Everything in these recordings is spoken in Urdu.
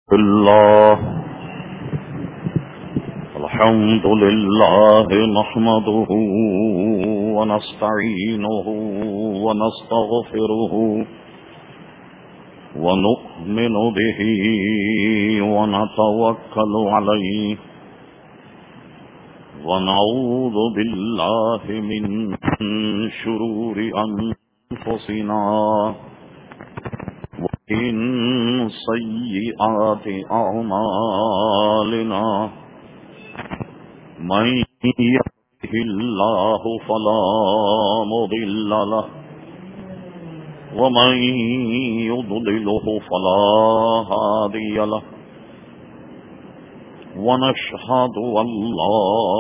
الله الحمد لله نحمده ونستعينه ونستغفره ونؤمن به ونتوكل عليه ونعوذ بالله من شرور أنفسنا ومن سيئات أعمالنا من يهده الله فلا مضل له ومن يضلله فلا هادي له ونشهد أن لا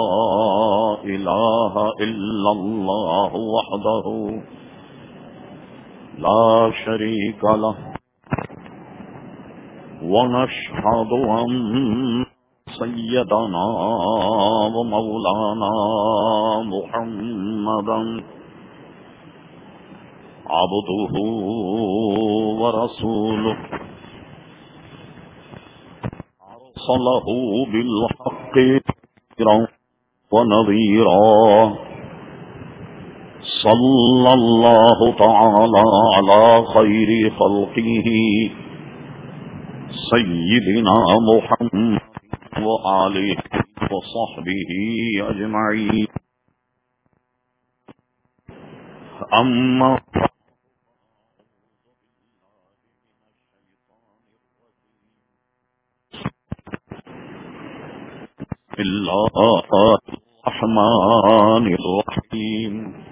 إله إلا الله وحده لا شريك له ونشهد أن سيدنا ومولانا محمدا عبده ورسوله أرسله بالحق ونذيرا صلى الله تعالى على خير خلقه سيدنا محمد وآله وصحبه أجمعين أما الله الرحمن الرحيم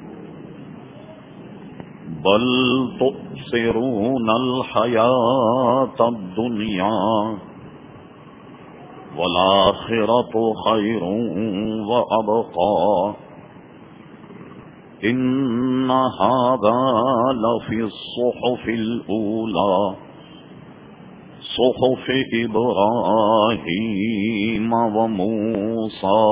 بل تؤثرون الحياة الدنيا والآخرة خير وأبقى إن هذا لفي الصحف الأولى صحف إبراهيم وموسى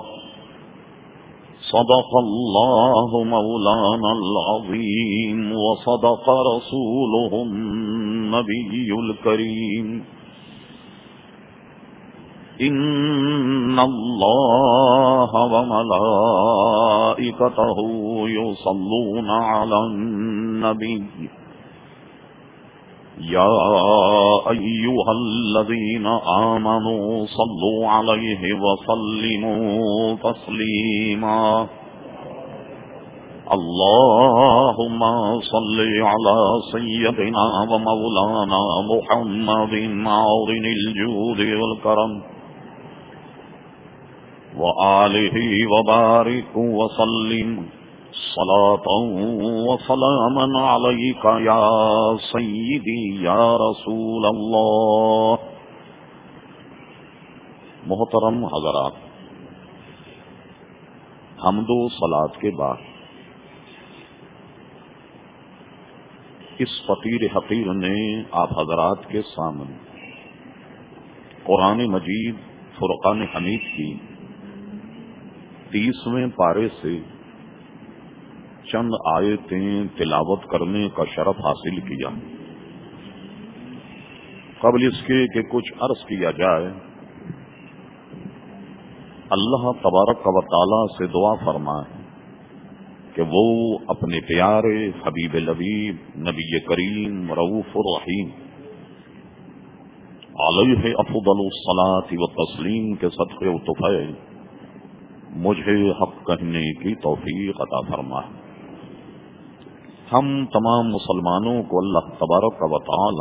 صدق الله مولانا العظيم وصدق رسوله النبي الكريم إن الله وملائكته يصلون على النبي يا أيها الذين آمنوا صلوا عليه وسلموا تسليما اللهم صل على سيدنا ومولانا محمد معظم الجود والكرم وآله وبارك وسلم صلاة وسلاما عليك يا سيدي يا رسول الله. محترم حضرات، حمد و صلاۃ کے بعد اس فقیر حقیر نے آپ حضرات کے سامنے قرآن مجید فرقان حمید کی 30ویں پارے سے چند آیتیں تلاوت کرنے کا شرف حاصل کیا. قبل اس کے کہ کچھ عرض کیا جائے، اللہ تبارک و تعالی سے دعا فرمائے کہ وہ اپنے پیارے حبیب لبیب نبی کریم رؤوف الرحیم علیہ افضل الصلاۃ والتسلیم کے صدقے و طفیل مجھے حق کہنے کی توفیق عطا فرمائے. ہم تمام مسلمانوں کو اللہ تبارک و تعالی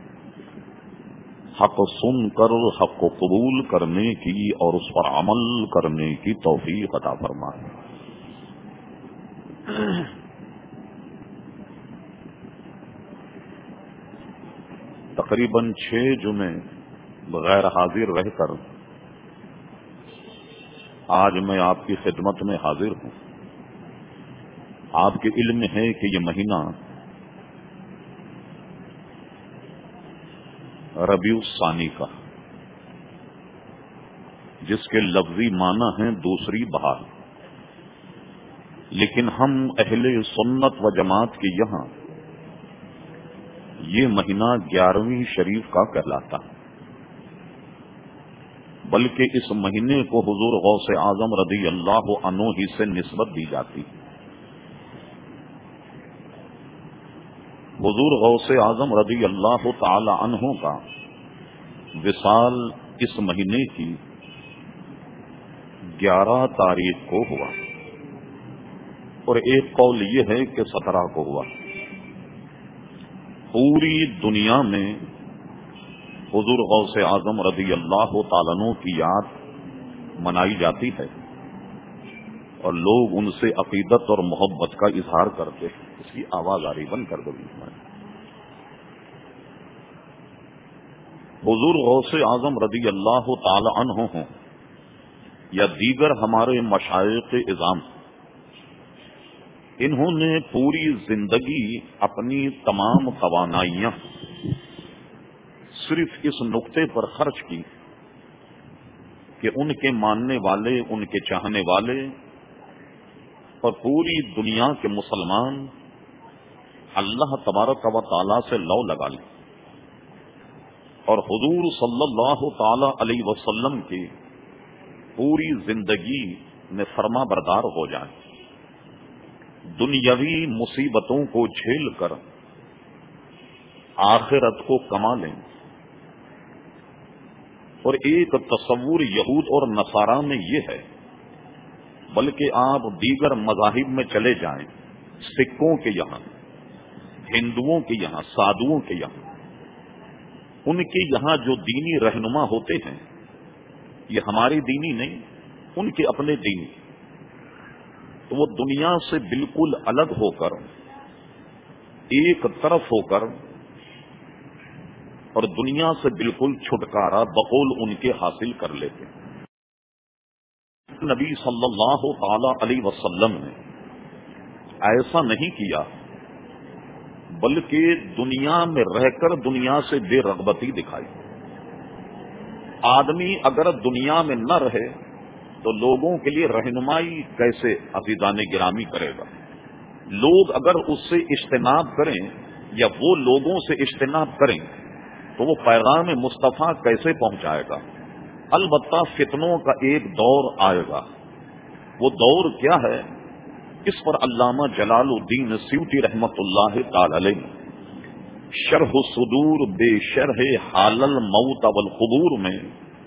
حق سن کر حق کو قبول کرنے کی اور اس پر عمل کرنے کی توفیق عطا فرمائے. تقریباً 6 جمعے بغیر حاضر رہ کر آج میں آپ کی خدمت میں حاضر ہوں. آپ کے علم ہے کہ یہ مہینہ ربیع الثانی کا، جس کے لفظی معنی ہیں دوسری بہار، لیکن ہم اہل سنت و جماعت کے یہاں یہ مہینہ 11ویں شریف کا کہلاتا ہے. بلکہ اس مہینے کو حضور غوث اعظم رضی اللہ عنہ ہی سے نسبت دی جاتی. حضور غوث اعظم رضی اللہ تعالی عنہ کا وصال اس مہینے کی 11 تاریخ کو ہوا، اور ایک قول یہ ہے کہ 17 کو ہوا. پوری دنیا میں حضور غوث اعظم رضی اللہ تعالیٰ عنہ کی یاد منائی جاتی ہے، اور لوگ ان سے عقیدت اور محبت کا اظہار کرتے ہیں. اس کی آواز آ رہی، بند کر دو. حضور غوث اعظم رضی اللہ تعالی عنہ ہوں یا دیگر ہمارے مشائخ اعظام، انہوں نے پوری زندگی اپنی تمام توانائیاں صرف اس نقطے پر خرچ کی کہ ان کے ماننے والے، ان کے چاہنے والے اور پوری دنیا کے مسلمان اللہ تبارک و تعالی سے لو لگا لیں، اور حضور صلی اللہ تعالی علیہ وسلم کی پوری زندگی میں فرما بردار ہو جائیں، دنیاوی مصیبتوں کو جھیل کر آخرت کو کما لیں. اور ایک تصور یہود اور نصارہ میں یہ ہے، بلکہ آپ دیگر مذاہب میں چلے جائیں، سکھوں کے یہاں، ہندوؤں کے یہاں، سادھوؤں کے یہاں، ان کے یہاں جو دینی رہنما ہوتے ہیں یہ ہمارے دینی نہیں، ان کے اپنے دینی، تو وہ دنیا سے بالکل الگ ہو کر، ایک طرف ہو کر، اور دنیا سے بالکل چھٹکارا بقول ان کے حاصل کر لیتے. نبی صلی اللہ تعالی علیہ وسلم نے ایسا نہیں کیا، بلکہ دنیا میں رہ کر دنیا سے بے رغبتی دکھائی. آدمی اگر دنیا میں نہ رہے تو لوگوں کے لیے رہنمائی کیسے عزیزان گرامی کرے گا؟ لوگ اگر اس سے اجتناب کریں یا وہ لوگوں سے اجتناب کریں تو وہ پیغام مصطفیٰ کیسے پہنچائے گا؟ البتہ فتنوں کا ایک دور آئے گا. وہ دور کیا ہے؟ اس پر علامہ جلال الدین سیوطی رحمت اللہ تعالی علیہ شرح صدور بے شرح حال الموت والقبور میں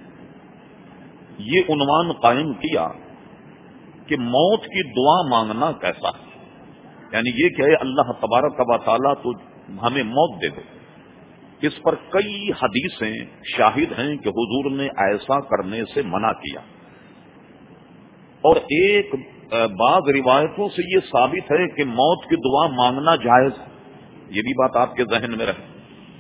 یہ عنوان قائم کیا کہ موت کی دعا مانگنا کیسا ہے، یعنی یہ کہ اے اللہ تبارک و تعالیٰ تو ہمیں موت دے دے. اس پر کئی حدیثیں شاہد ہیں کہ حضور نے ایسا کرنے سے منع کیا، اور ایک بعض روایتوں سے یہ ثابت ہے کہ موت کی دعا مانگنا جائز. یہ بھی بات آپ کے ذہن میں رہے.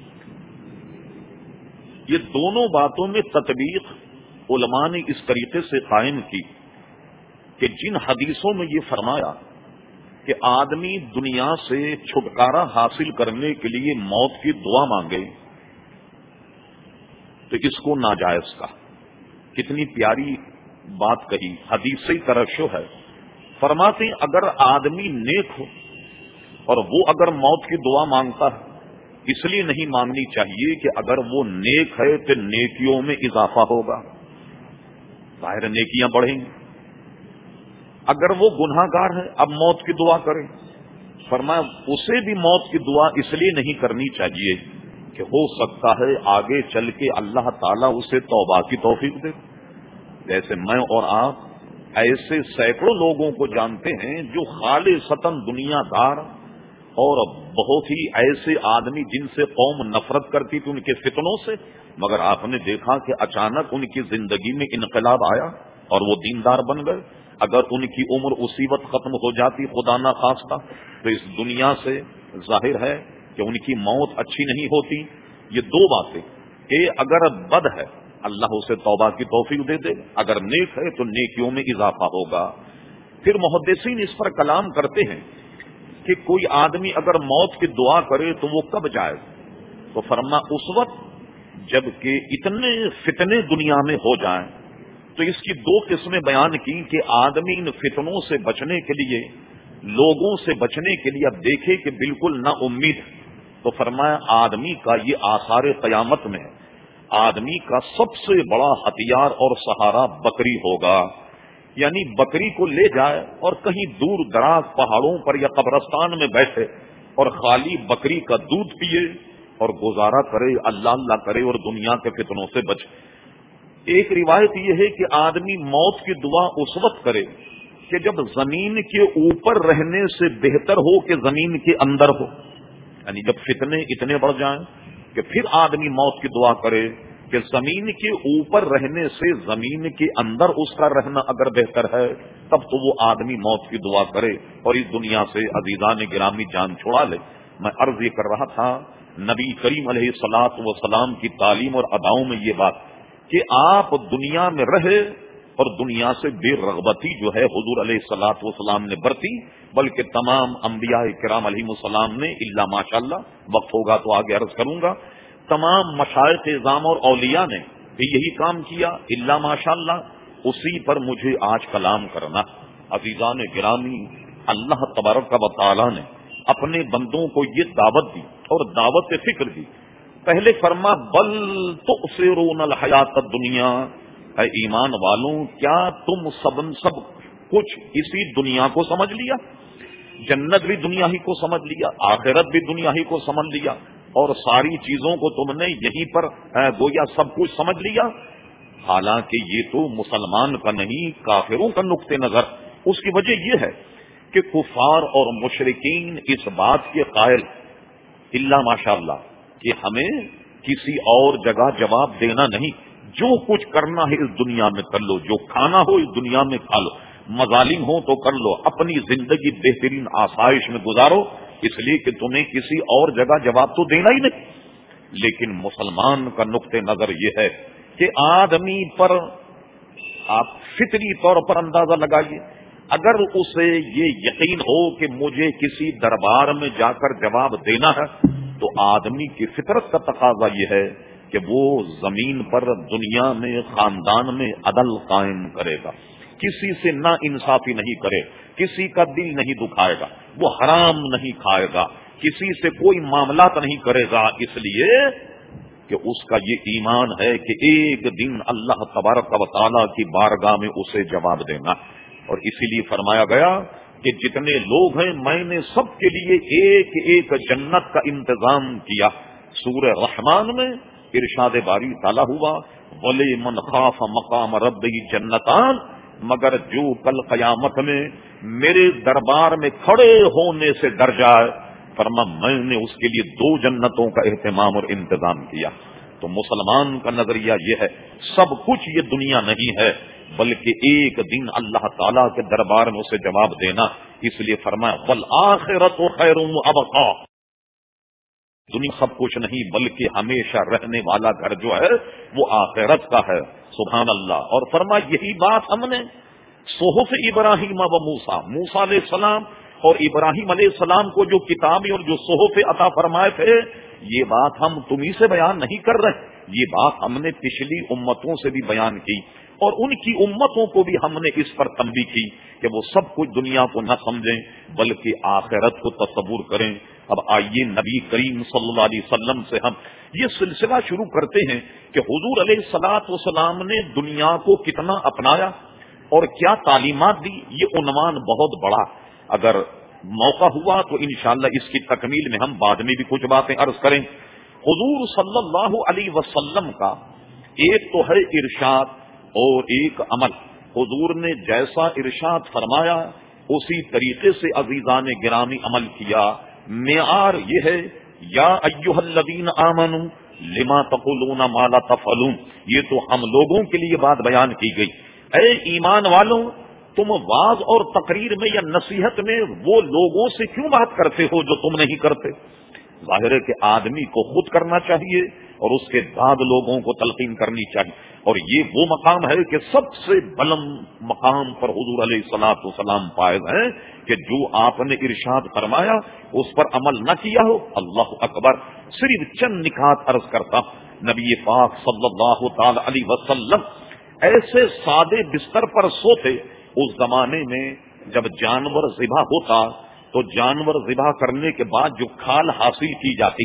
یہ دونوں باتوں میں تطبیق علماء نے اس طریقے سے قائم کی کہ جن حدیثوں میں یہ فرمایا کہ آدمی دنیا سے چھٹکارا حاصل کرنے کے لیے موت کی دعا مانگے تو اس کو ناجائز کا. کتنی پیاری بات کہی، حدیث سے ترشح ہے. فرماتے ہیں اگر آدمی نیک ہو اور وہ اگر موت کی دعا مانگتا ہے، اس لیے نہیں مانگنی چاہیے کہ اگر وہ نیک ہے تو نیکیوں میں اضافہ ہوگا، ظاہر نیکیاں بڑھیں گی. اگر وہ گناہ گار ہے اب موت کی دعا کرے، فرمایا اسے بھی موت کی دعا اس لیے نہیں کرنی چاہیے کہ ہو سکتا ہے آگے چل کے اللہ تعالیٰ اسے توبہ کی توفیق دے. جیسے میں اور آپ ایسے سینکڑوں لوگوں کو جانتے ہیں جو خالصتاً دنیا دار اور بہت ہی ایسے آدمی جن سے قوم نفرت کرتی تھی ان کے فتنوں سے، مگر آپ نے دیکھا کہ اچانک ان کی زندگی میں انقلاب آیا اور وہ دیندار بن گئے. اگر ان کی عمر اسی وقت ختم ہو جاتی خدا نہ خواستہ تو اس دنیا سے ظاہر ہے کہ ان کی موت اچھی نہیں ہوتی. یہ دو باتیں کہ اگر بد ہے اللہ اسے توبہ کی توفیق دے دے، اگر نیک ہے تو نیکیوں میں اضافہ ہوگا. پھر محدثین اس پر کلام کرتے ہیں کہ کوئی آدمی اگر موت کی دعا کرے تو وہ کب جائے؟ تو فرما اس وقت جب کہ اتنے فتنے دنیا میں ہو جائیں. تو اس کی دو قسمیں بیان کی کہ آدمی ان فتنوں سے بچنے کے لیے، لوگوں سے بچنے کے لیے اب دیکھے کہ بالکل نا امید، تو فرمایا آدمی کا یہ آثار قیامت میں ہے آدمی کا سب سے بڑا ہتھیار اور سہارا بکری ہوگا، یعنی بکری کو لے جائے اور کہیں دور دراز پہاڑوں پر یا قبرستان میں بیٹھے اور خالی بکری کا دودھ پیے اور گزارا کرے، اللہ اللہ کرے اور دنیا کے فتنوں سے بچے۔ ایک روایت یہ ہے کہ آدمی موت کی دعا اس وقت کرے کہ جب زمین کے اوپر رہنے سے بہتر ہو کہ زمین کے اندر ہو، یعنی جب فتنے اتنے بڑھ جائیں کہ پھر آدمی موت کی دعا کرے کہ زمین کے اوپر رہنے سے زمین کے اندر اس کا رہنا اگر بہتر ہے تب تو وہ آدمی موت کی دعا کرے اور اس دنیا سے عزیزان گرامی جان چھڑا لے۔ میں عرض یہ کر رہا تھا، نبی کریم علیہ الصلوۃ والسلام کی تعلیم اور اداؤں میں یہ بات کہ آپ دنیا میں رہے اور دنیا سے بے رغبتی جو ہے حضور علیہ الصلوۃ والسلام نے برتی، بلکہ تمام انبیاء کرام علیہ السلام نے، الا ماشاءاللہ وقت ہوگا تو آگے عرض کروں گا، تمام مشائخ اعظام اور اولیاء نے بھی یہی کام کیا، الا ماشاءاللہ اسی پر مجھے آج کلام کرنا۔ عزیزان گرامی، اللہ تبارک و تعالی نے اپنے بندوں کو یہ دعوت دی اور دعوت فکر دی۔ پہلے فرما بل تؤثرون الحیات الدنیا، اے ایمان والوں کیا تم سب کچھ اسی دنیا کو سمجھ لیا؟ جنت بھی دنیا ہی کو سمجھ لیا، آخرت بھی دنیا ہی کو سمجھ لیا، اور ساری چیزوں کو تم نے یہیں پر گویا سب کچھ سمجھ لیا۔ حالانکہ یہ تو مسلمان کا نہیں، کافروں کا نقطہ نظر۔ اس کی وجہ یہ ہے کہ کفار اور مشرکین اس بات کے قائل، الا ماشاءاللہ، کہ ہمیں کسی اور جگہ جواب دینا نہیں، جو کچھ کرنا ہے اس دنیا میں کر لو، جو کھانا ہو اس دنیا میں کھا لو، مظالم ہو تو کر لو، اپنی زندگی بہترین آسائش میں گزارو، اس لیے کہ تمہیں کسی اور جگہ جواب تو دینا ہی نہیں۔ لیکن مسلمان کا نقطہ نظر یہ ہے کہ آدمی پر آپ فطری طور پر اندازہ لگائیے، اگر اسے یہ یقین ہو کہ مجھے کسی دربار میں جا کر جواب دینا ہے تو آدمی کی فطرت کا تقاضا یہ ہے کہ وہ زمین پر دنیا میں خاندان میں عدل قائم کرے گا، کسی سے نا انصافی نہیں کرے، کسی کا دل نہیں دکھائے گا، وہ حرام نہیں کھائے گا، کسی سے کوئی معاملات نہیں کرے گا، اس لیے کہ اس کا یہ ایمان ہے کہ ایک دن اللہ تبارک و تعالی کی بارگاہ میں اسے جواب دینا۔ اور اسی لیے فرمایا گیا کہ جتنے لوگ ہیں میں نے سب کے لیے ایک ایک جنت کا انتظام کیا۔ سورہ رحمان میں ارشاد باری تعالیٰ ہوا وَلِمَنْ خَافَ مَقَامَ رَبِّهِ جَنَّتَانِ، مگر جو کل قیامت میں میرے دربار میں کھڑے ہونے سے ڈر جائے، فرما میں نے اس کے لیے 2 جنتوں کا اہتمام اور انتظام کیا۔ تو مسلمان کا نظریہ یہ ہے سب کچھ یہ دنیا نہیں ہے، بلکہ ایک دن اللہ تعالیٰ کے دربار میں اسے جواب دینا۔ اس لیے فرمایا وَالْآخِرَةُ خَيْرٌ وَأَبْقَىٰ، دنیا سب کچھ نہیں بلکہ ہمیشہ رہنے والا گھر جو ہے وہ آخرت کا ہے۔ سبحان اللہ۔ اور فرما یہی بات ہم نے صحف ابراہیم و موسیٰ، موسیٰ علیہ السلام اور ابراہیم علیہ السلام کو جو کتابیں اور جو صحف عطا فرمائے تھے، یہ بات ہم تمہیں سے بیان نہیں کر رہے، یہ بات ہم نے پچھلی امتوں سے بھی بیان کی، اور ان کی امتوں کو بھی ہم نے اس پر تنبیہ کی کہ وہ سب کچھ دنیا کو نہ سمجھیں بلکہ آخرت کو تصور کریں۔ اب آئیے نبی کریم صلی اللہ علیہ وسلم سے ہم یہ سلسلہ شروع کرتے ہیں کہ حضور علیہ الصلوۃ والسلام نے دنیا کو کتنا اپنایا اور کیا تعلیمات دی۔ یہ عنوان بہت بڑا، اگر موقع ہوا تو انشاءاللہ اس کی تکمیل میں ہم بعد میں بھی کچھ باتیں عرض کریں۔ حضور صلی اللہ علیہ وسلم کا ایک تو ہے ارشاد اور ایک عمل۔ حضور نے جیسا ارشاد فرمایا اسی طریقے سے عزیزان گرامی عمل کیا۔ معیار یہ ہے یا ایھا الذین آمنوا لما تقولون ما لا تفعلون، یہ تو ہم لوگوں کے لیے بات بیان کی گئی، اے ایمان والوں تم واعظ اور تقریر میں یا نصیحت میں وہ لوگوں سے کیوں بات کرتے ہو جو تم نہیں کرتے؟ ظاہر ہے کہ آدمی کو خود کرنا چاہیے اور اس کے بعد لوگوں کو تلقین کرنی چاہیے، اور یہ وہ مقام ہے کہ سب سے بلند مقام پر حضور علیہ الصلوۃ والسلام فائز ہیں کہ جو آپ نے ارشاد فرمایا اس پر عمل نہ کیا ہو۔ اللہ اکبر۔ صرف چند نکات عرض کرتا ہوں۔ نبی پاک صلی اللہ تعالی علیہ وسلم ایسے سادے بستر پر سوتے، اس زمانے میں جب جانور ذبح ہوتا تو جانور ذبح کرنے کے بعد جو کھال حاصل کی جاتی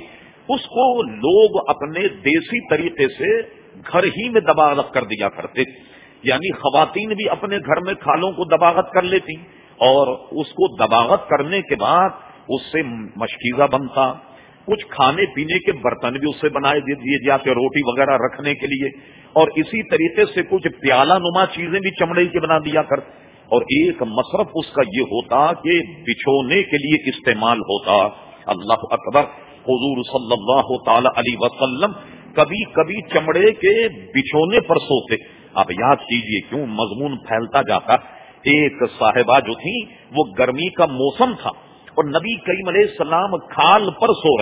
اس کو لوگ اپنے دیسی طریقے سے گھر ہی میں دباغت کر دیا کرتے، یعنی خواتین بھی اپنے گھر میں کھالوں کو دباغت کر لیتی، اور اس کو دباغت کرنے کے بعد اس سے مشکیزہ بنتا، کچھ کھانے پینے کے برتن بھی اس سے بنائے دیے جاتے روٹی وغیرہ رکھنے کے لیے، اور اسی طریقے سے کچھ پیالہ نما چیزیں بھی چمڑے کے بنا دیا کر، اور ایک مصرف اس کا یہ ہوتا کہ بچھونے کے لیے استعمال ہوتا۔ اللہ اکبر، حضور صلی اللہ تعالی علیہ وسلم کبھی کبھی چمڑے کے بچھونے پر سوتے۔ آپ یاد کیجئے کیوں مضمون پھیلتا جاتا۔ ایک صاحبہ جو تھی وہ گرمی کا موسم تھا اور نبی کریم علیہ السلام کھال پر سو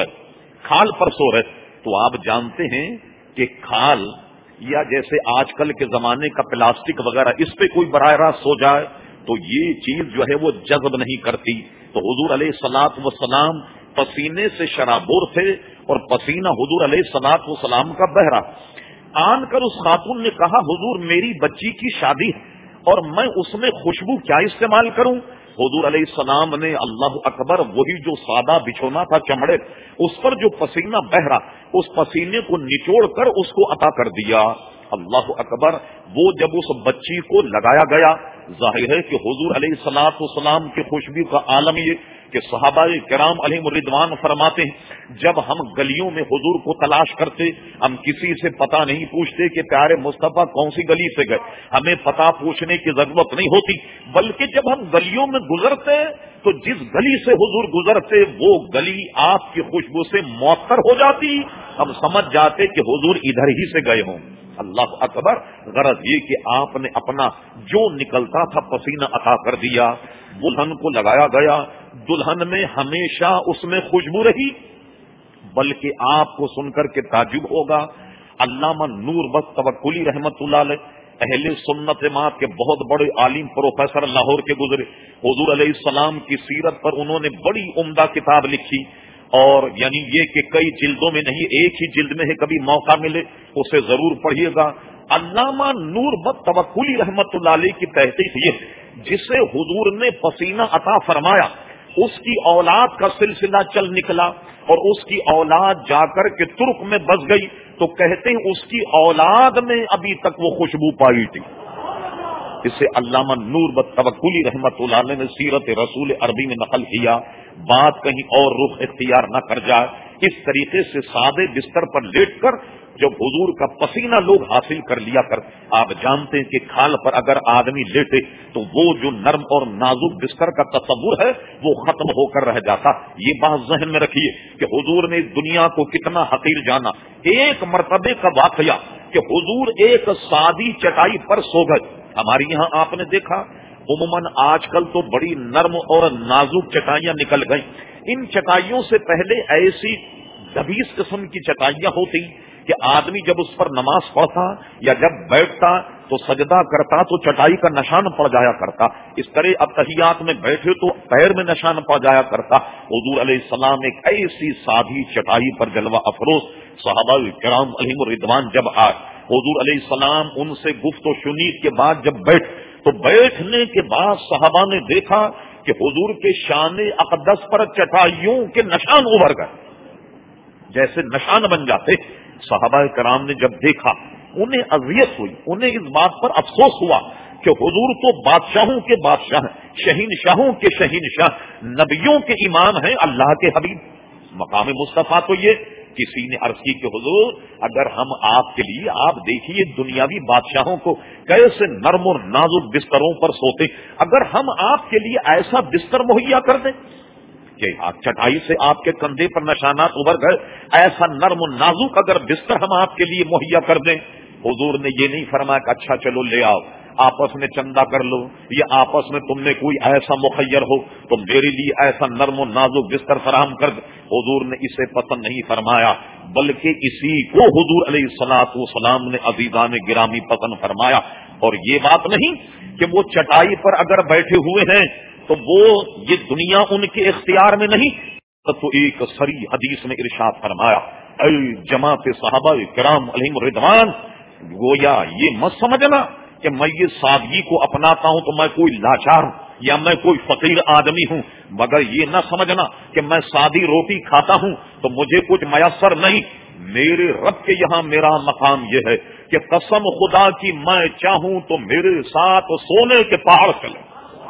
رہے، تو آپ جانتے ہیں کہ کھال یا جیسے آج کل کے زمانے کا پلاسٹک وغیرہ اس پہ کوئی براہ راست سو جائے تو یہ چیز جو ہے وہ جذب نہیں کرتی، تو حضور علیہ الصلوۃ والسلام پسینے سے شرابور تھے اور پسینہ حضور علیہ الصلوۃ والسلام کا بہ رہا۔ آن کر اس خاتون نے کہا حضور میری بچی کی شادی ہے اور میں اس میں خوشبو کیا استعمال کروں؟ حضور علیہ السلام نے اللہ اکبر وہی جو سادہ بچھونا تھا چمڑے اس پر جو پسینہ بہ رہا اس پسینے کو نچوڑ کر اس کو عطا کر دیا۔ اللہ اکبر، وہ جب اس بچی کو لگایا گیا، ظاہر ہے کہ حضور علیہ الصلوۃ والسلام کی خوشبو کا عالم یہ کہ صحابہ کرام علیہم الرضوان فرماتے ہیں جب ہم گلیوں میں حضور کو تلاش کرتے ہم کسی سے پتہ نہیں پوچھتے کہ پیارے مصطفیٰ کون سی گلی سے گئے، ہمیں پتہ پوچھنے کی ضرورت نہیں ہوتی، بلکہ جب ہم گلیوں میں گزرتے تو جس گلی سے حضور گزرتے وہ گلی آپ کی خوشبو سے معطر ہو جاتی، ہم سمجھ جاتے کہ حضور ادھر ہی سے گئے ہوں۔ اللہ اکبر، غرض یہ کہ آپ نے اپنا جو نکلتا تھا پسینہ عطا کر دیا، دلہن کو لگایا گیا، دلہن میں ہمیشہ اس میں خوشبو رہی، بلکہ آپ کو سن کر کے تعجب ہوگا، علامہ نور بخت توکلی رحمت اللہ علیہ اہل سنت جماعت کے بہت بڑے عالم پروفیسر لاہور کے گزرے، حضور علیہ السلام کی سیرت پر انہوں نے بڑی عمدہ کتاب لکھی، اور یعنی یہ کہ کئی جلدوں میں نہیں ایک ہی جلد میں ہے، کبھی موقع ملے اسے ضرور پڑھیے گا۔ علامہ نور بخت توکلی رحمت اللہ علیہ کی تحقیق یہ جسے حضور نے پسینہ عطا فرمایا اس کی اولاد کا سلسلہ چل نکلا اور اس کی اولاد جا کر کے ترک میں بس گئی، تو کہتے ہیں اس کی اولاد میں ابھی تک وہ خوشبو پائی تھی۔ اسے علامہ نور بخت توکلی رحمت اللہ علیہ نے سیرت رسول عربی میں نقل کیا، بات کہیں اور رخ اختیار نہ کر جائے، اس طریقے سے سادے بستر پر لیٹ کر جب حضور کا پسینہ لوگ حاصل کر لیا کر، آپ جانتے ہیں کہ کھال پر اگر آدمی لیٹے تو وہ جو نرم اور نازک بستر کا تصور ہے وہ ختم ہو کر رہ جاتا۔ یہ بات ذہن میں رکھیے کہ حضور نے اس دنیا کو کتنا حقیر جانا۔ ایک مرتبے کا واقعہ کہ حضور ایک سادی چٹائی پر سو گئے، ہمارے یہاں آپ نے دیکھا عموماً آج کل تو بڑی نرم اور نازک چٹائیاں نکل گئیں، ان چٹائیوں سے پہلے ایسی دبیس قسم کی چٹائیاں ہوتی کہ آدمی جب اس پر نماز پڑھتا یا جب بیٹھتا تو سجدہ کرتا تو چٹائی کا نشان پڑ جایا کرتا، اس طرح اب تحیات میں بیٹھے تو پیر میں نشان پڑ جایا کرتا۔ حضور علیہ السلام ایک ایسی سادھی چٹائی پر جلوہ افروز صحابہ کرام علیہم الرضوان جب آئے، حضور علیہ السلام ان سے گفت و شنید کے بعد جب تو بیٹھنے کے بعد صحابہ نے دیکھا کہ حضور کے شان اقدس پر چٹائیوں کے نشان ابھر گئے، جیسے نشان بن جاتے۔ صحابہ کرام نے جب دیکھا انہیں اذیت ہوئی، انہیں اس بات پر افسوس ہوا کہ حضور تو بادشاہوں کے بادشاہ ہیں، شہنشاہوں کے شہنشاہ، نبیوں کے امام ہیں، اللہ کے حبیب، مقام مصطفیٰ تو یہ۔ کسی نے عرض کی کہ حضور اگر ہم آپ کے لیے، آپ دیکھیے دنیاوی بادشاہوں کو کیسے نرم اور نازک بستروں پر سوتے، اگر ہم آپ کے لیے ایسا بستر مہیا کر دیں کہ چٹائی سے آپ کے کندھے پر نشانات ابھر گئے، ایسا نرم و نازک اگر بستر ہم آپ کے لیے مہیا کر دیں، حضور نے یہ نہیں فرمایا کہ اچھا چلو لے آؤ آپس میں چندہ کر لو، یا آپس میں تم نے کوئی ایسا مخیر ہو تو میرے لیے ایسا نرم و نازک بستر فراہم کر دے۔ حضور نے اسے پسند نہیں فرمایا، بلکہ اسی کو حضور علیہ الصلوۃ والسلام نے عزیزان گرامی پسند فرمایا۔ اور یہ بات نہیں کہ وہ چٹائی پر اگر بیٹھے ہوئے ہیں تو وہ یہ دنیا ان کے اختیار میں نہیں، تو ایک صریح حدیث میں ارشاد فرمایا، اے جماعت صحابہ کرام علیہم الرضوان، گویا یہ مت سمجھنا کہ میں یہ سادگی کو اپناتا ہوں تو میں کوئی لاچار ہوں، یا میں کوئی فقیر آدمی ہوں، مگر یہ نہ سمجھنا کہ میں سادی روٹی کھاتا ہوں تو مجھے کچھ میسر نہیں. میرے رب کے یہاں میرا مقام یہ ہے کہ قسم خدا کی میں چاہوں تو میرے ساتھ سونے کے پہاڑ چلیں،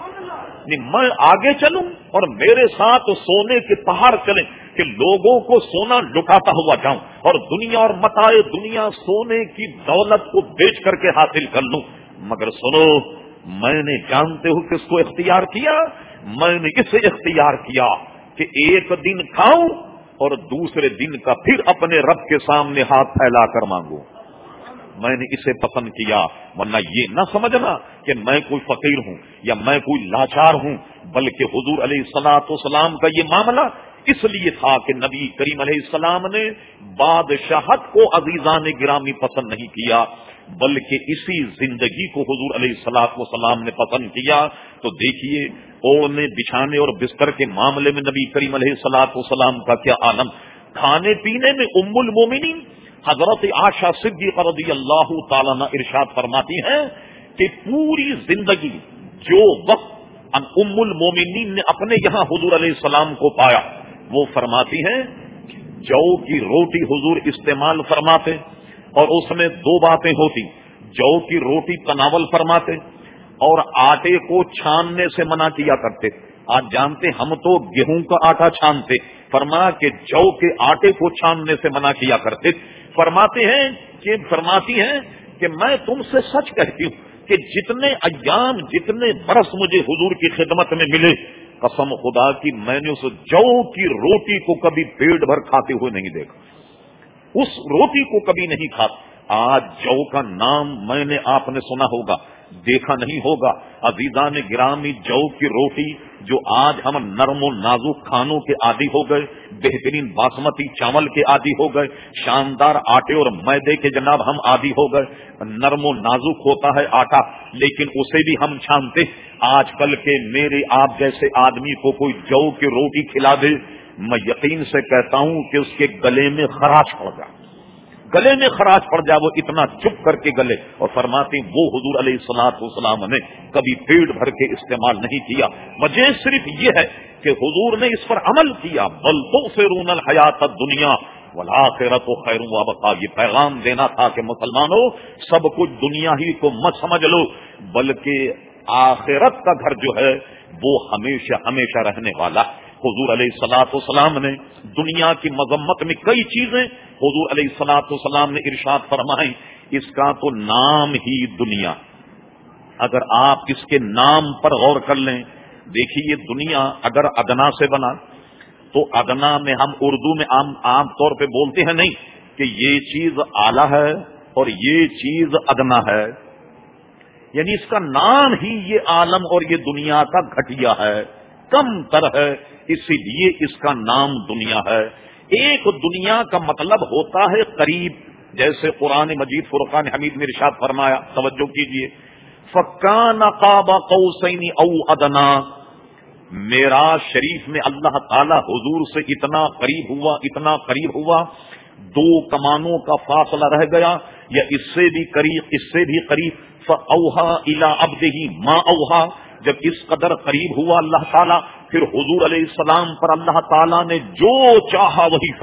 میں آگے چلوں اور میرے ساتھ سونے کے پہاڑ چلیں کہ لوگوں کو سونا لٹاتا ہوا جاؤں اور دنیا اور متاع دنیا سونے کی دولت کو بیچ کر کے حاصل کر لوں. مگر سنو، میں نے جانتے ہو کس کو اختیار کیا؟ میں نے اسے اختیار کیا کہ ایک دن کھاؤں اور دوسرے دن کا پھر اپنے رب کے سامنے ہاتھ پھیلا کر مانگوں. میں نے اسے پسند کیا. ورنہ یہ نہ سمجھنا کہ میں کوئی فقیر ہوں یا میں کوئی لاچار ہوں، بلکہ حضور علیہ الصلوۃ والسلام کا یہ معاملہ اس لیے تھا کہ نبی کریم علیہ السلام نے بادشاہت کو عزیزان گرامی پسند نہیں کیا، بلکہ اسی زندگی کو حضور علیہ الصلوۃ والسلام نے پسند کیا. تو دیکھیے اوڑھنے بچھانے اور بستر کے معاملے میں نبی کریم علیہ الصلوۃ والسلام کا کیا عالم. کھانے پینے میں ام المومنین حضرت عائشہ صدیقہ رضی اللہ تعالیٰ عنہ ارشاد فرماتی ہیں کہ پوری زندگی جو وقت ام المومنین نے اپنے یہاں حضور علیہ السلام کو پایا، وہ فرماتی ہیں جو کی روٹی حضور استعمال فرماتے اور اس میں دو باتیں ہوتی، جو کی روٹی تناول فرماتے اور آٹے کو چھاننے سے منع کیا کرتے. آج جانتے ہم تو گیہوں کا آٹا چھانتے، فرمایا کہ جو کے آٹے کو چھاننے سے منع کیا کرتے. فرماتی ہیں کہ میں تم سے سچ کہتی ہوں کہ جتنے ایام جتنے برس مجھے حضور کی خدمت میں ملے، قسم خدا کی میں نے اس جو کی روٹی کو کبھی پیٹ بھر کھاتے ہوئے نہیں دیکھا، اس روٹی کو کبھی نہیں کھاتا. آج جو کا نام میں نے آپ نے سنا ہوگا، دیکھا نہیں ہوگا. عزیزان گرامی، جو کی روٹی جو آج ہم نرم و نازک کھانوں کے عادی ہو گئے، بہترین باسمتی چاول کے عادی ہو گئے، شاندار آٹے اور میدے کے جناب ہم عادی ہو گئے. نرم و نازک ہوتا ہے آٹا، لیکن اسے بھی ہم چھانتے. آج کل کے میرے آپ جیسے آدمی کو کوئی جو کی روٹی کھلا دے، میں یقین سے کہتا ہوں کہ اس کے گلے میں خراش پڑ جائے، گلے میں خراش پڑ جائے، وہ اتنا چپ کر کے گلے. اور فرماتے ہیں وہ حضور علیہ الصلوۃ والسلام نے کبھی پیٹ بھر کے استعمال نہیں کیا. وجہ صرف یہ ہے کہ حضور نے اس پر عمل کیا. بل تؤثرون الحیات الدنیا والآخرۃ خیر وابقیٰ. یہ پیغام دینا تھا کہ مسلمانوں سب کچھ دنیا ہی کو مت سمجھ لو، بلکہ آخرت کا گھر جو ہے وہ ہمیشہ ہمیشہ رہنے والا. حضور علیہ الصلوۃ والسلام نے دنیا کی مذمت میں کئی چیزیں حضور علیہ الصلوۃ والسلام نے ارشاد فرمائی. اس کا تو نام ہی دنیا، اگر آپ اس کے نام پر غور کر لیں، دیکھیے دنیا اگر ادنا سے بنا تو ادنا میں ہم اردو میں عام طور پہ بولتے ہیں نہیں کہ یہ چیز اعلیٰ ہے اور یہ چیز ادنا ہے، یعنی اس کا نام ہی یہ عالم اور یہ دنیا کا گھٹیا ہے، کم تر ہے، اسی لیے اس کا نام دنیا ہے. ایک دنیا کا مطلب ہوتا ہے قریب، جیسے قرآن مجید فرقان حمید میں ارشاد فرمایا، توجہ کیجئے، فَكَانَ قَابَ قَوْسَيْنِ أَوْ أَدْنَىٰ. معراج شریف میں اللہ تعالی حضور سے اتنا قریب ہوا، دو کمانوں کا فاصلہ رہ گیا یا اس سے بھی قریب. فَأَوْحَىٰ إِلَىٰ عَبْدِهِ مَا أَوْحَىٰ. جب اس قدر قریب ہوا اللہ تعالیٰ، پھر حضور علیہ السلام پر اللہ تعالیٰ نے جو چاہا وہی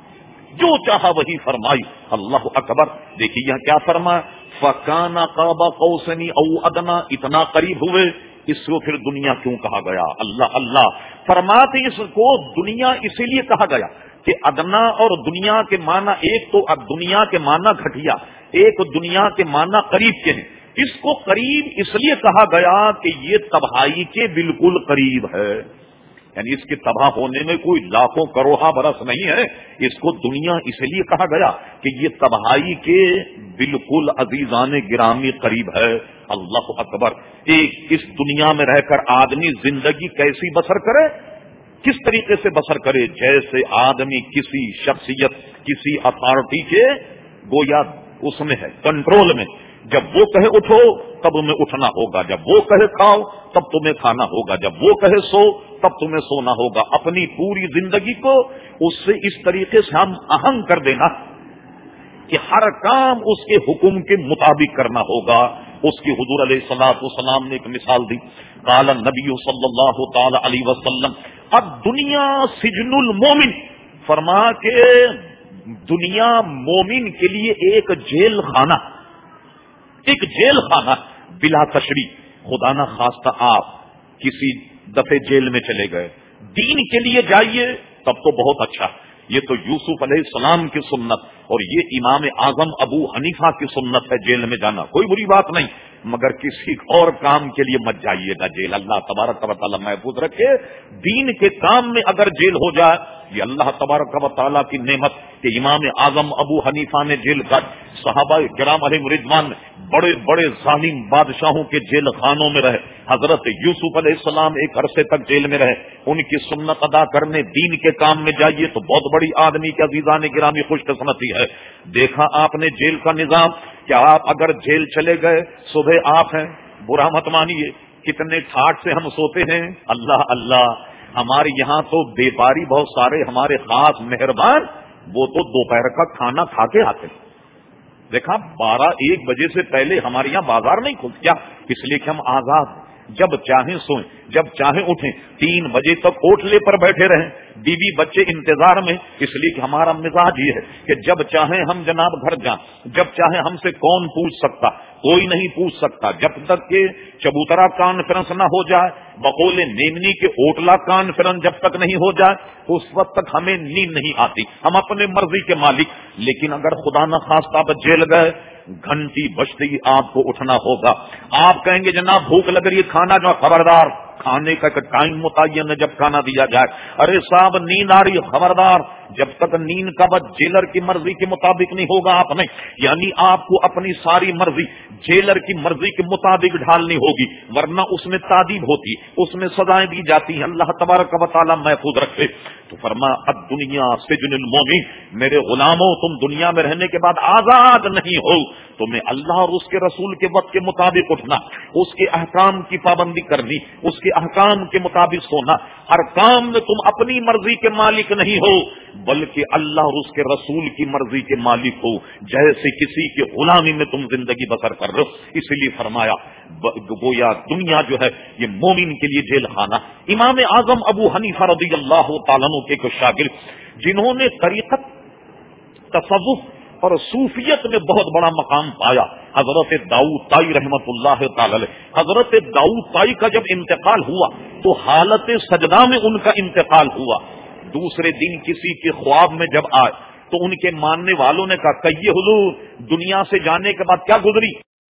فرمائی. اللہ اکبر. دیکھیے یہاں کیا فرمایا، فَكَانَ قَابَ قَوْسَيْنِ أَوْ أَدْنَىٰ. اتنا قریب ہوئے، اس کو پھر دنیا کیوں کہا گیا؟ اللہ فرماتے اس کو دنیا اسی لیے کہا گیا کہ ادنا اور دنیا کے معنی، ایک تو دنیا کے معنی گھٹیا، ایک دنیا کے معنی قریب کے ہیں. اس کو قریب اس لیے کہا گیا کہ یہ تباہی کے بالکل قریب ہے، یعنی اس کے تباہ ہونے میں کوئی لاکھوں کروڑا برس نہیں ہے. اس کو دنیا اس لیے کہا گیا کہ یہ تباہی کے بالکل عزیزان گرامی قریب ہے. اللہ اکبر. اس دنیا میں رہ کر آدمی زندگی کیسی بسر کرے، کس طریقے سے بسر کرے؟ جیسے آدمی کسی شخصیت، کسی اتھارٹی کے گویا اس میں ہے، کنٹرول میں. جب وہ کہے اٹھو تب تمہیں اٹھنا ہوگا، جب وہ کہے کھاؤ تب تمہیں کھانا ہوگا، جب وہ کہے سو تب تمہیں سونا ہوگا. اپنی پوری زندگی کو اس سے اس طریقے سے ہم اہنگ کر دینا کہ ہر کام اس کے حکم کے مطابق کرنا ہوگا. اس کی حضور علیہ الصلوۃ والسلام نے ایک مثال دی. قال النبی صلی اللہ تعالی علیہ وسلم الدنیا سجن المومن. فرما کہ دنیا مومن کے لیے ایک جیل خانہ بلا تشریح. خدا نہ خواستہ آپ کسی دفعہ جیل میں چلے گئے, دین کے لیے جائیے تب تو بہت اچھا. یہ تو یوسف علیہ السلام کی سنت اور یہ امام اعظم ابو حنیفہ کی سنت ہے جیل میں جانا, کوئی بری بات نہیں, مگر کسی اور کام کے لیے مت جائیے گا جیل. اللہ تبارک و تعالی محفوظ رکھے. دین کے کام میں اگر جیل ہو جائے, یہ اللہ تبارک و تعالی کی نعمت کہ امام اعظم ابو حنیفہ نے جیل کاٹ. صحابہ کرام علیہم رضوان بڑے بڑے ظالم بادشاہوں کے جیل خانوں میں رہے. حضرت یوسف علیہ السلام ایک عرصے تک جیل میں رہے. ان کی سنت ادا کرنے دین کے کام میں جائیے تو بہت بڑی آدمی کے عزیزان گرامی خوش قسمتی ہے. دیکھا آپ نے جیل کا نظام کہ آپ اگر جیل چلے گئے, صبح آپ ہیں, برا مت مانیے کتنے ٹھاٹ سے ہم سوتے ہیں. اللہ اللہ, ہمارے یہاں تو بیپاری بہت سارے ہمارے خاص مہربان, وہ تو دوپہر کا کھانا کھا کے آتے ہیں. دیکھا 12-1 بجے سے پہلے ہمارے یہاں بازار نہیں کھلتا. کیا؟ اس لیے کہ ہم آزاد, جب چاہیں سوئیں جب چاہیں اٹھیں, 3 بجے تک اوٹلے پر بیٹھے رہیں, بیوی بچے انتظار میں. اس لیے کہ ہمارا مزاج یہ ہے کہ جب چاہیں ہم جناب گھر جائیں, جب چاہیں ہم سے کون پوچھ سکتا, کوئی نہیں پوچھ سکتا. جب تک کہ چبوترا کانفرنس نہ ہو جائے, بقول میمنی کے اوٹلا کانفرنس جب تک نہیں ہو جائے, اس وقت تک ہمیں نیند نہیں آتی. ہم اپنے مرضی کے مالک. لیکن اگر خدا نہ خواستہ آپ جیل گئے, گھنٹی بجتے ہی آپ کو اٹھنا ہوگا. آپ کہیں گے جناب بھوک لگ رہی ہے, کھانا جو, خبردار کھانے کا ایک ٹائم متعین ہے جب کھانا دیا جائے. ارے صاحب نیند آ رہی ہے, خبردار جب تک نیند کا وقت جیلر کی مرضی کے مطابق نہیں ہوگا آپ نے, یعنی آپ کو اپنی ساری مرضی جیلر کی مرضی کے مطابق ڈھالنی ہوگی, ورنہ اس میں تعدیب ہوتی, اس میں سزائیں دی جاتی ہیں. اللہ تبارک و تعالی محفوظ رکھے. تو فرما الدنیا سجن المومن, میرے غلاموں تم دنیا میں رہنے کے بعد آزاد نہیں ہو. تمہیں اللہ اور اس کے رسول کے وقت کے مطابق اٹھنا, اس کے احکام کی پابندی کرنی, اس کے احکام کے مطابق سونا. ہر کام میں تم اپنی مرضی کے مالک نہیں ہو, بلکہ اللہ اور اس کے رسول کی مرضی کے مالک ہو. جیسے کسی کی غلامی میں تم زندگی بسر کر رہے ہو. اس لیے فرمایا گویا دنیا جو ہے یہ مومن کے لیے جیل خانہ. امام اعظم ابو حنیفہ رضی اللہ تعالیٰ عنہ کے ایک شاگرد, جنہوں نے طریقت, تصوف اور صوفیت میں بہت بڑا مقام پایا, حضرت داؤد طائی رحمت اللہ تعالی. حضرت داؤد طائی کا جب انتقال ہوا تو حالت سجدہ میں ان کا انتقال ہوا. دوسرے دن کسی کے خواب میں جب آئے تو ان کے ماننے والوں نے کہا کہ یہ حضور دنیا سے جانے کے بعد کیا گزری,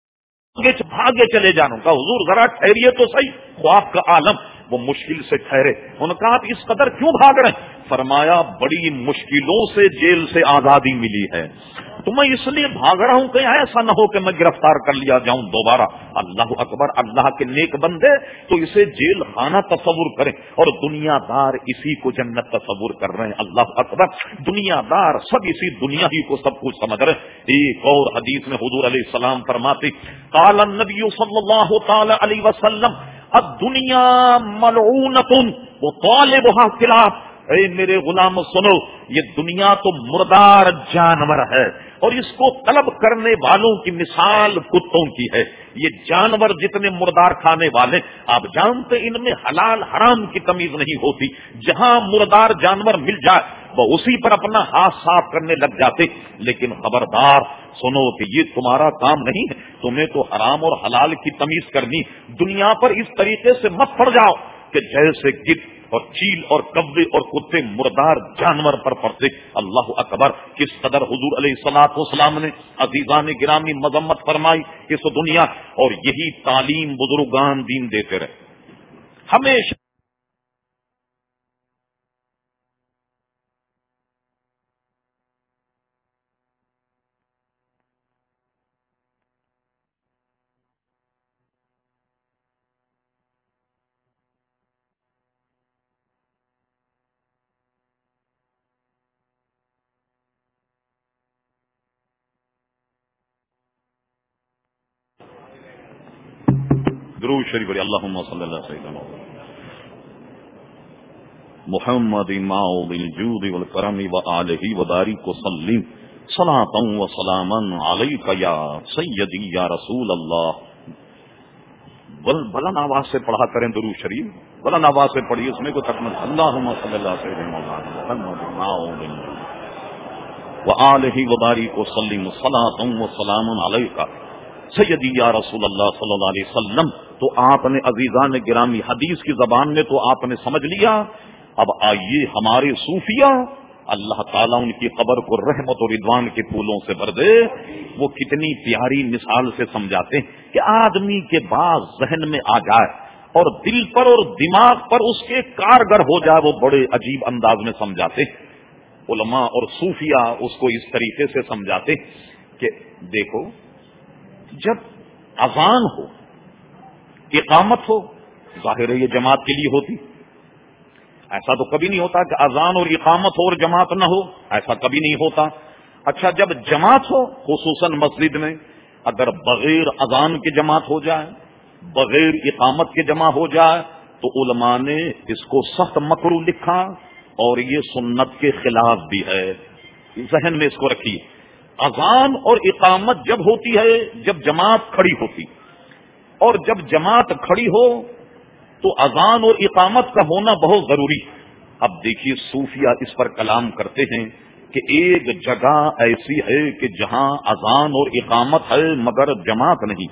بھاگے چلے جانوں کا. حضور ذرا ٹھہریے تو صحیح, خواب کا عالم وہ مشکل سے ٹھہرے. انہوں نے کہا آپ اس قدر کیوں بھاگ رہے ہیں؟ فرمایا بڑی مشکلوں سے جیل سے آزادی ملی ہے, تو میں اس لیے بھاگ رہا ہوں کہ ایسا نہ ہو کہ میں گرفتار کر لیا جاؤں دوبارہ. اللہ اکبر, اللہ کے نیک بندے تو اسے جیل خانہ تصور کریں, اور دنیا دار اسی کو جنت تصور کر رہے ہیں. اللہ اکبر, دنیا دار سب اسی دنیا ہی کو سب کچھ سمجھ رہے ہیں. ایک اور حدیث میں حضور علیہ السلام فرماتے, قال النبی صلی اللہ تعالی علیہ وسلم الدنیا ملعونۃ وطالبها خلاف. اے میرے غلام سنو, یہ دنیا تو مردار جانور ہے, اور اس کو طلب کرنے والوں کی مثال کتوں کی ہے. یہ جانور جتنے مردار کھانے والے, آپ جانتے ان میں حلال حرام کی تمیز نہیں ہوتی. جہاں مردار جانور مل جائے وہ اسی پر اپنا ہاتھ صاف کرنے لگ جاتے. لیکن خبردار سنو کہ یہ تمہارا کام نہیں ہے, تمہیں تو حرام اور حلال کی تمیز کرنی. دنیا پر اس طریقے سے مت پڑ جاؤ کہ جیسے گدھ اور چیل اور کبے اور کتے مردار جانور پر پڑتے. اللہ اکبر, کس قدر حضور علیہ الصلوۃ والسلام نے عزیزان گرامی مذمت فرمائی اس دنیا, اور یہی تعلیم بزرگان دین دیتے رہے ہمیشہ. درود شریف علی اللہم صلی اللہ سیدنا محمد ماؤ بالجود والکرم وآلہ وبارک وسلم. صلاۃ و سلاما علیک یا سیدی یا رسول اللہ. بلند آواز سے پڑھا کریں درود شریف, بلند آواز سے پڑھیے, اس میں کوئی تکمل. اللہم صلی اللہ سیدنا محمد وآلہ وبارک وسلم صلاۃ و سلام علیک سیدی یا رسول اللہ صلی اللہ علیہ وسلم. تو آپ نے عزیزان گرامی حدیث کی زبان میں تو آپ نے سمجھ لیا. اب آئیے ہمارے صوفیہ, اللہ تعالیٰ ان کی قبر کو رحمت و رضوان کے پھولوں سے بھر دے, وہ کتنی پیاری مثال سے سمجھاتے ہیں کہ آدمی کے بعض ذہن میں آ جائے اور دل پر اور دماغ پر اس کے کارگر ہو جائے, وہ بڑے عجیب انداز میں سمجھاتے ہیں. علماء اور صوفیہ اس کو اس طریقے سے سمجھاتے کہ دیکھو, جب اذان ہو, اقامت ہو, ظاہر ہے یہ جماعت کے لیے ہوتی. ایسا تو کبھی نہیں ہوتا کہ اذان اور اقامت ہو اور جماعت نہ ہو, ایسا کبھی نہیں ہوتا. اچھا, جب جماعت ہو, خصوصاً مسجد میں, اگر بغیر اذان کے جماعت ہو جائے, بغیر اقامت کے جمع ہو جائے, تو علماء نے اس کو سخت مکروہ لکھا اور یہ سنت کے خلاف بھی ہے. ذہن میں اس کو رکھیے. اذان اور اقامت جب ہوتی ہے جب جماعت کھڑی ہوتی, اور جب جماعت کھڑی ہو تو اذان اور اقامت کا ہونا بہت ضروری. اب دیکھیے صوفیہ اس پر کلام کرتے ہیں کہ ایک جگہ ایسی ہے کہ جہاں اذان اور اقامت ہے مگر جماعت نہیں.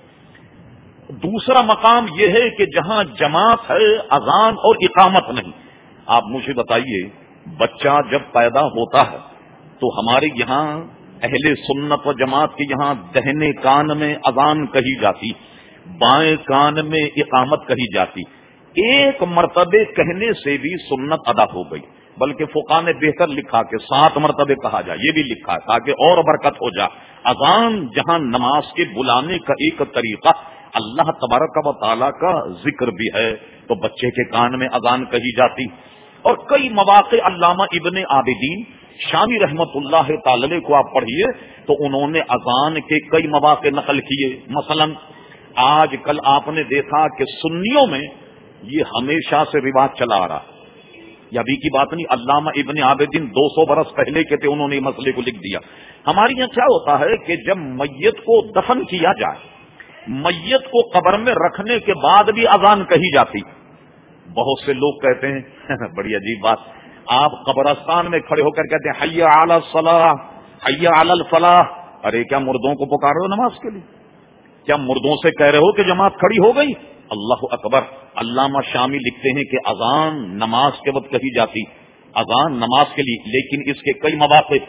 دوسرا مقام یہ ہے کہ جہاں جماعت ہے اذان اور اقامت نہیں. آپ مجھے بتائیے, بچہ جب پیدا ہوتا ہے تو ہمارے یہاں اہل سنت و جماعت کے یہاں دہنے کان میں اذان کہی جاتی, بائیں کان میں اقامت کہی جاتی. ایک مرتبے کہنے سے بھی سنت ادا ہو گئی, بلکہ فقہاء نے بہتر لکھا کہ 7 مرتبے کہا جائے, یہ بھی لکھا ہے تاکہ اور برکت ہو جائے. اذان جہاں نماز کے بلانے کا ایک طریقہ, اللہ تبارک و تعالیٰ کا ذکر بھی ہے, تو بچے کے کان میں اذان کہی جاتی. اور کئی مواقع علامہ ابن عابدین شامی رحمت اللہ تعالی کو آپ پڑھیے تو انہوں نے اذان کے کئی مواقع نقل کیے. مثلا آج کل آپ نے دیکھا کہ سنیوں میں یہ ہمیشہ سے رواج چلا آ رہا, یہ ابھی کی بات نہیں. علامہ ابن عابدین 200 برس پہلے کے تھے, انہوں نے مسئلے کو لکھ دیا. ہمارے یہاں کیا ہوتا ہے کہ جب میت کو دفن کیا جائے, میت کو قبر میں رکھنے کے بعد بھی اذان کہی جاتی. بہت سے لوگ کہتے ہیں بڑی عجیب بات, آپ قبرستان میں کھڑے ہو کر کہتے ہیں حی علی الصلاح, حی علی الفلاح. ارے کیا مردوں کو پکار رہے ہو نماز کے لیے؟ کیا مردوں سے کہہ رہے ہو کہ جماعت کھڑی ہو گئی؟ اللہ اکبر. علامہ شامی لکھتے ہیں کہ اذان نماز کے وقت کہی جاتی, اذان نماز کے لیے, لیکن اس کے کئی مواقع.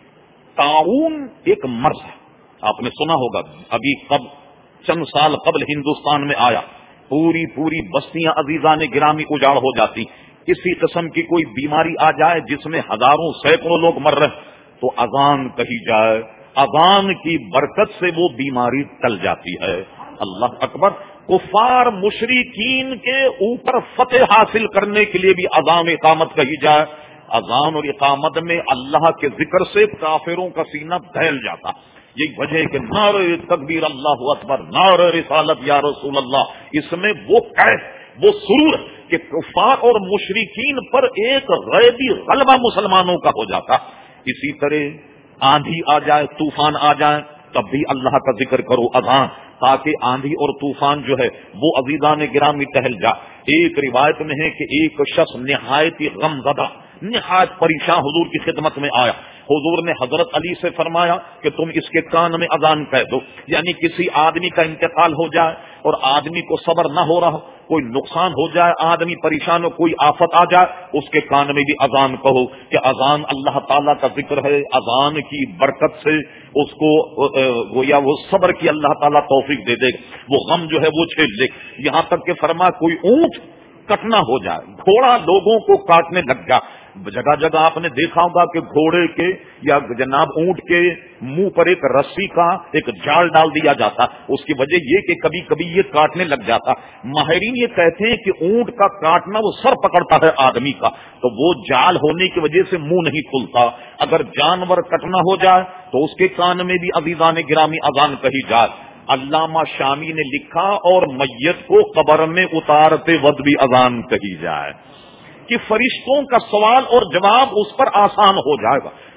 طاعون ایک مرض ہے, آپ نے سنا ہوگا, ابھی چند سال قبل ہندوستان میں آیا, پوری بستیاں عزیزان گرامی اجاڑ ہو جاتی. کسی قسم کی کوئی بیماری آ جائے جس میں ہزاروں سینکڑوں لوگ مر رہے, تو اذان کہی جائے, اذان کی برکت سے وہ بیماری ٹل جاتی ہے. اللہ اکبر. کفار مشرکین کے اوپر فتح حاصل کرنے کے لیے بھی اذان اقامت کہی جائے. اذان اور اقامت میں اللہ کے ذکر سے کافروں کا سینہ دہل جاتا. یہی وجہ ہے کہ نعرہ تکبیر اللہ اکبر, نعرہ رسالت یا رسول اللہ, اس میں وہ کیف, وہ سرور کہ کفار اور مشرکین پر ایک غیبی غلبہ مسلمانوں کا ہو جاتا. اسی طرح آندھی آ جائے, طوفان آ جائے, تب بھی اللہ کا ذکر کرو اذان, تاکہ آندھی اور طوفان جو ہے وہ عزیزان گرامی ٹہل جائے. ایک روایت میں ہے کہ ایک شخص نہایت ہی غم زدہ, نہایت پریشان حضور کی خدمت میں آیا. حضور نے حضرت علی سے فرمایا کہ تم اس کے کان میں اذان کہہ دو. یعنی کسی آدمی کا انتقال ہو جائے اور آدمی کو صبر نہ ہو رہا, کوئی نقصان ہو جائے, آدمی پریشان ہو, کوئی آفت آ جائے, اس کے کان میں بھی اذان کہو کہ اذان اللہ تعالیٰ کا ذکر ہے, اذان کی برکت سے اس کو گویا وہ صبر کی اللہ تعالیٰ توفیق دے دے, وہ غم جو ہے وہ جھیل لے. یہاں تک کہ فرما کوئی اونٹ کٹنا ہو جائے, گھوڑا لوگوں کو کاٹنے لگ جائے. جگہ جگہ آپ نے دیکھا ہوگا کہ گھوڑے کے یا جناب اونٹ کے منہ پر ایک رسی کا ایک جال ڈال دیا جاتا. اس کی وجہ یہ کہ کبھی کبھی یہ کاٹنے لگ جاتا. ماہرین یہ کہتے ہیں کہ اونٹ کا کاٹنا وہ سر پکڑتا ہے آدمی کا, تو وہ جال ہونے کی وجہ سے منہ نہیں کھلتا. اگر جانور کٹنا ہو جائے تو اس کے کان میں بھی عزیزان گرامی اذان کہی جائے. علامہ شامی نے لکھا اور میت کو قبر میں اتارتے وقت بھی اذان کہی جائے کہ فرشتوں کا سوال اور جواب اس پر آسان ہو جائے گا.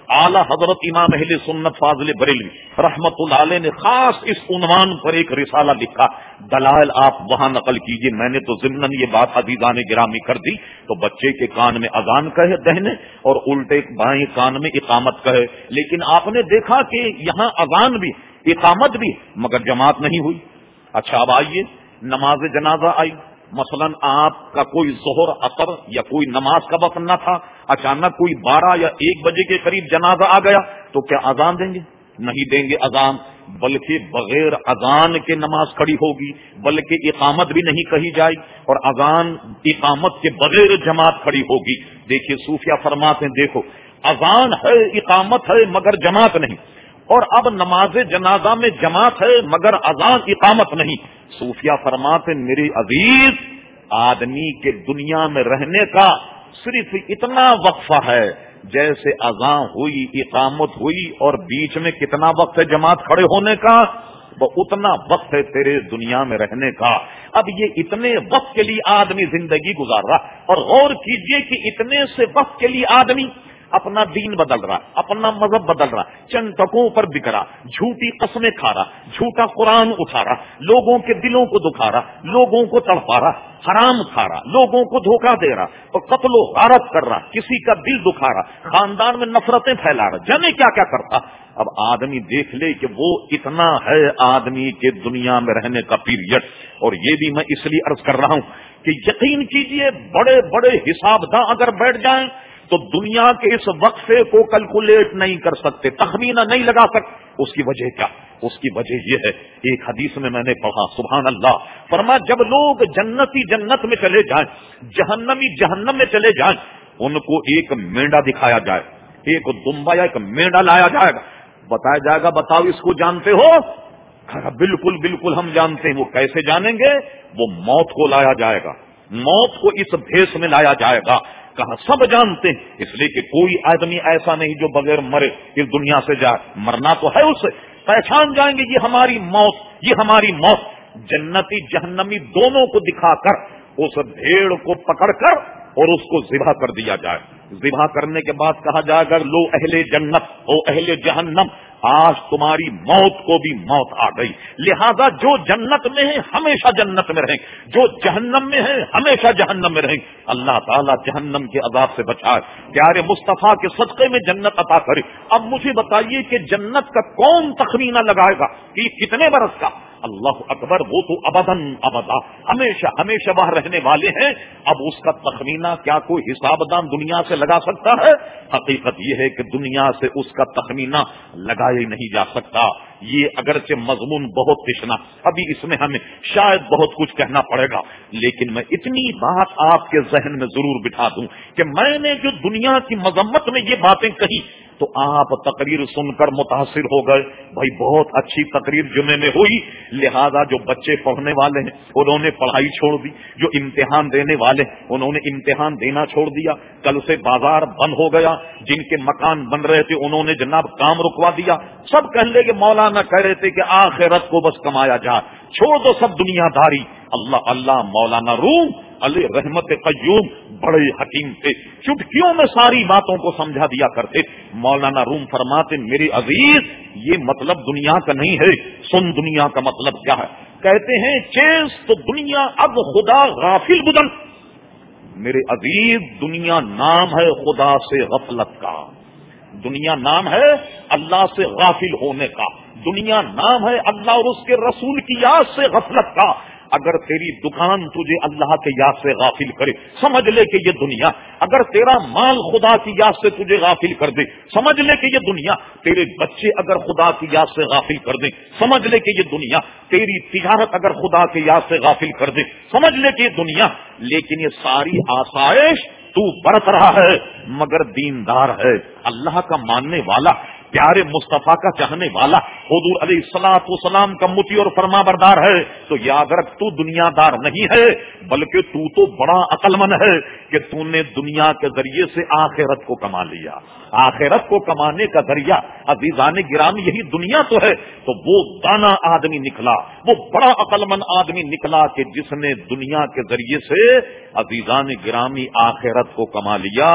اعلی حضرت امام اہل سنت فاضل بریلوی رحمت اللہ علیہ نے خاص اس عنوان پر ایک رسالہ لکھا، دلائل آپ وہاں نقل کیجیے. میں نے تو ضمن یہ بات عزیزان گرامی کر دی تو بچے کے کان میں اذان کہے دہنے اور الٹے بائیں کان میں اقامت کہے، لیکن آپ نے دیکھا کہ یہاں اذان بھی اقامت بھی مگر جماعت نہیں ہوئی. اچھا اب آئیے نماز جنازہ آئی، مثلا آپ کا کوئی ظہر عصر یا کوئی نماز کا وقت نہ تھا، اچانک کوئی 12 یا 1 بجے کے قریب جنازہ آ گیا تو کیا اذان دیں گے؟ نہیں دیں گے اذان، بلکہ بغیر اذان کے نماز کھڑی ہوگی، بلکہ اقامت بھی نہیں کہی جائے اور اذان اقامت کے بغیر جماعت کھڑی ہوگی. دیکھیے صوفیہ فرماتے ہیں دیکھو اذان ہے اقامت ہے مگر جماعت نہیں، اور اب نماز جنازہ میں جماعت ہے مگر اذان اقامت نہیں. صوفیہ فرماتے میرے عزیز آدمی کے دنیا میں رہنے کا صرف اتنا وقفہ ہے جیسے اذان ہوئی اقامت ہوئی اور بیچ میں کتنا وقت ہے جماعت کھڑے ہونے کا، وہ اتنا وقت ہے تیرے دنیا میں رہنے کا. اب یہ اتنے وقت کے لیے آدمی زندگی گزار رہا، اور غور کیجئے کہ اتنے سے وقت کے لیے آدمی اپنا دین بدل رہا، اپنا مذہب بدل رہا، چند ٹکوں پر بک رہا، جھوٹی قسمیں کھا رہا، جھوٹا قرآن اٹھا رہا، لوگوں کے دلوں کو دکھا رہا، لوگوں کو تڑپا رہا، حرام کھا رہا، لوگوں کو دھوکہ دے رہا اور قتل و غارت کر رہا، کسی کا دل دکھا رہا، خاندان میں نفرتیں پھیلا رہا، جانے کیا کیا کرتا. اب آدمی دیکھ لے کہ وہ اتنا ہے آدمی کے دنیا میں رہنے کا پیریڈ. اور یہ بھی میں اس لیے عرض کر رہا ہوں کہ یقین کیجئے بڑے بڑے حساب داں اگر بیٹھ جائیں تو دنیا کے اس وقفے کو کیلکولیٹ نہیں کر سکتے، تخمینہ نہیں لگا سکتے. اس کی وجہ کیا؟ اس کی وجہ یہ ہے، ایک حدیث میں نے پڑھا سبحان اللہ، فرمایا جب لوگ جنتی جنت میں چلے جائیں، جہنمی جہنم میں چلے جائیں، ان کو ایک مینڈا دکھایا جائے، ایک دمبا یا ایک مینڈا لایا جائے گا، بتایا جائے گا بتاؤ اس کو جانتے ہو؟ بالکل بالکل ہم جانتے ہیں. وہ کیسے جانیں گے؟ وہ موت کو لایا جائے گا، موت کو اس بھیس میں لایا جائے گا. کہا سب جانتے ہیں، اس لیے کہ کوئی آدمی ایسا نہیں جو بغیر مرے اس دنیا سے جائے، مرنا تو ہے اس سے. پہچان جائیں گے یہ ہماری موت، یہ ہماری موت. جنتی جہنمی دونوں کو دکھا کر اس بھیڑ کو پکڑ کر اور اس کو ذبح کر دیا جائے. ذبح کرنے کے بعد کہا جائے گا لو اہل جنت او اہل جہنم، آج تمہاری موت کو بھی موت آ گئی، لہذا جو جنت میں ہے ہمیشہ جنت میں رہیں، جو جہنم میں ہے ہمیشہ جہنم میں رہیں. اللہ تعالیٰ جہنم کے عذاب سے بچائے، پیارے مصطفیٰ کے صدقے میں جنت عطا کرے. اب مجھے بتائیے کہ جنت کا کون تخمینہ لگائے گا کہ یہ کتنے برس کا؟ اللہ اکبر، وہ تو ابداً ابدا ہمیشہ ہمیشہ وہاں رہنے والے ہیں. اب اس کا تخمینہ کیا کوئی حساب دان دنیا سے لگا سکتا ہے؟ حقیقت یہ ہے کہ دنیا سے اس کا تخمینہ لگایا ہی نہیں جا سکتا. یہ اگرچہ مضمون بہت تشنا، ابھی اس میں ہمیں شاید بہت کچھ کہنا پڑے گا، لیکن میں اتنی بات آپ کے ذہن میں ضرور بٹھا دوں کہ میں نے جو دنیا کی مذمت میں یہ باتیں کہی تو آپ تقریر سن کر متاثر ہو گئے. بھائی بہت اچھی تقریر جمعے میں ہوئی، لہذا جو بچے پڑھنے والے ہیں انہوں نے پڑھائی چھوڑ دی، جو امتحان دینے والے انہوں نے امتحان دینا چھوڑ دیا، کل سے بازار بند ہو گیا، جن کے مکان بن رہے تھے انہوں نے جناب کام رکوا دیا. سب کہنے لگے مولانا کہہ رہے تھے کہ آخرت کو بس کمایا جائے، چھوڑ دو سب دنیا داری. اللہ اللہ مولانا روم علی رحمت قیوم بڑے حکیم تھے، چٹکیوں میں ساری باتوں کو سمجھا دیا کرتے. مولانا روم فرماتے میرے عزیز یہ مطلب دنیا کا نہیں ہے، سن دنیا کا مطلب کیا ہے. کہتے ہیں چیز تو دنیا اب خدا غافل بدن. میرے عزیز دنیا نام ہے خدا سے غفلت کا، دنیا نام ہے اللہ سے غافل ہونے کا، دنیا نام ہے اللہ اور اس کے رسول کی یاد سے غفلت کا. اگر تیری دکان تجھے اللہ کے یاد سے غافل کرے سمجھ لے کہ یہ دنیا، اگر تیرا مال خدا کی یاد سے تجھے غافل کر دے سمجھ لے کہ یہ دنیا، تیرے بچے اگر خدا کی یاد سے غافل کر دیں سمجھ لے کہ یہ دنیا، تیری تجارت اگر خدا کی یاد سے غافل کر دے سمجھ لے کہ یہ دنیا. لیکن یہ ساری آسائش تو برت رہا ہے مگر دیندار ہے، اللہ کا ماننے والا، پیارے مصطفیٰ کا چاہنے والا، حضور علیہ الصلوۃ والسلام کا مطیع اور فرما بردار ہے. تو یاد رکھ تو دنیا دار نہیں ہے بلکہ تو بڑا عقل مند ہے کہ تو نے دنیا کے ذریعے سے آخرت کو کما لیا. آخرت کو کمانے کا ذریعہ عزیزان گرامی یہی دنیا تو ہے. تو وہ دانا آدمی نکلا، وہ بڑا عقل مند آدمی نکلا کہ جس نے دنیا کے ذریعے سے عزیزان گرامی آخرت کو کما لیا.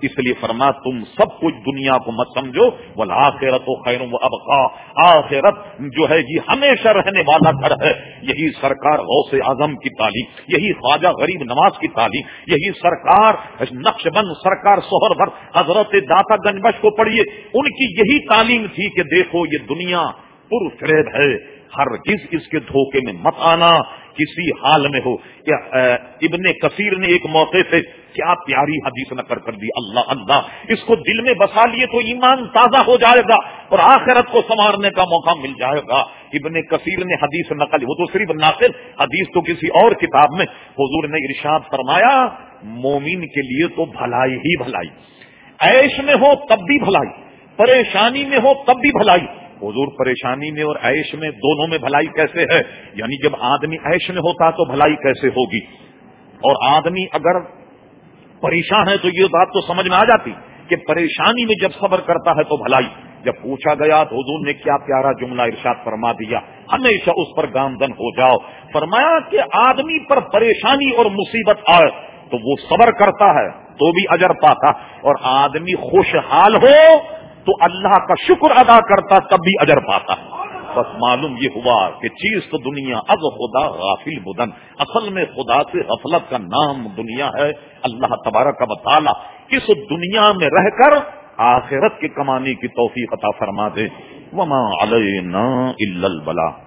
اس لیے فرما تم سب کچھ دنیا کو مت سمجھو، والآخرۃ خیر وابقا، آخرت جو ہے یہ ہمیشہ رہنے والا گھر ہے۔ یہی سرکار غوث اعظم کی تعلیم، یہی خواجہ غریب نواز کی تعلیم، یہی سرکار نقش بند سرکار سہرور حضرت داتا گنج بخش کو پڑھیے، ان کی یہی تعلیم تھی کہ دیکھو یہ دنیا پر فریب ہے، ہرگز اس کے دھوکے میں مت آنا کسی حال میں ہو۔ ابن کثیر نے ایک موقع سے کیا پیاری حدیث نقل کر دی، اللہ اللہ، اس کو دل میں بسا لیے تو ایمان تازہ ہو جائے گا اور آخرت کو سنوارنے کا موقع مل جائے گا۔ ابن کثیر نے حدیث نقل، وہ تو صرف ناقل حدیث تو کسی اور کتاب میں، حضور نے ارشاد فرمایا مومن کے لیے تو بھلائی ہی بھلائی، عیش میں ہو تب بھی بھلائی، پریشانی میں ہو تب بھی بھلائی۔ حضور پریشانی میں اور عیش میں دونوں میں بھلائی کیسے ہے؟ یعنی جب آدمی عیش میں ہوتا تو بھلائی کیسے ہوگی، اور آدمی اگر پریشان ہے تو یہ بات تو سمجھ میں آ جاتی کہ پریشانی میں جب صبر کرتا ہے تو بھلائی۔ جب پوچھا گیا تو حضور نے کیا پیارا جملہ ارشاد فرما دیا، ہمیشہ اس پر گامزن ہو جاؤ۔ فرمایا کہ آدمی پر پریشانی اور مصیبت آئے تو وہ صبر کرتا ہے تو بھی اجر پاتا، اور آدمی خوشحال ہو تو اللہ کا شکر ادا کرتا تب بھی اجر پاتا۔ بس معلوم یہ ہوا کہ چیز تو دنیا از خدا غافل بدن، اصل میں خدا سے غفلت کا نام دنیا ہے۔ اللہ تبارک و تعالی اس دنیا میں رہ کر آخرت کے کمانے کی توفیق عطا فرما دے۔ وما علینا الا البلاغ۔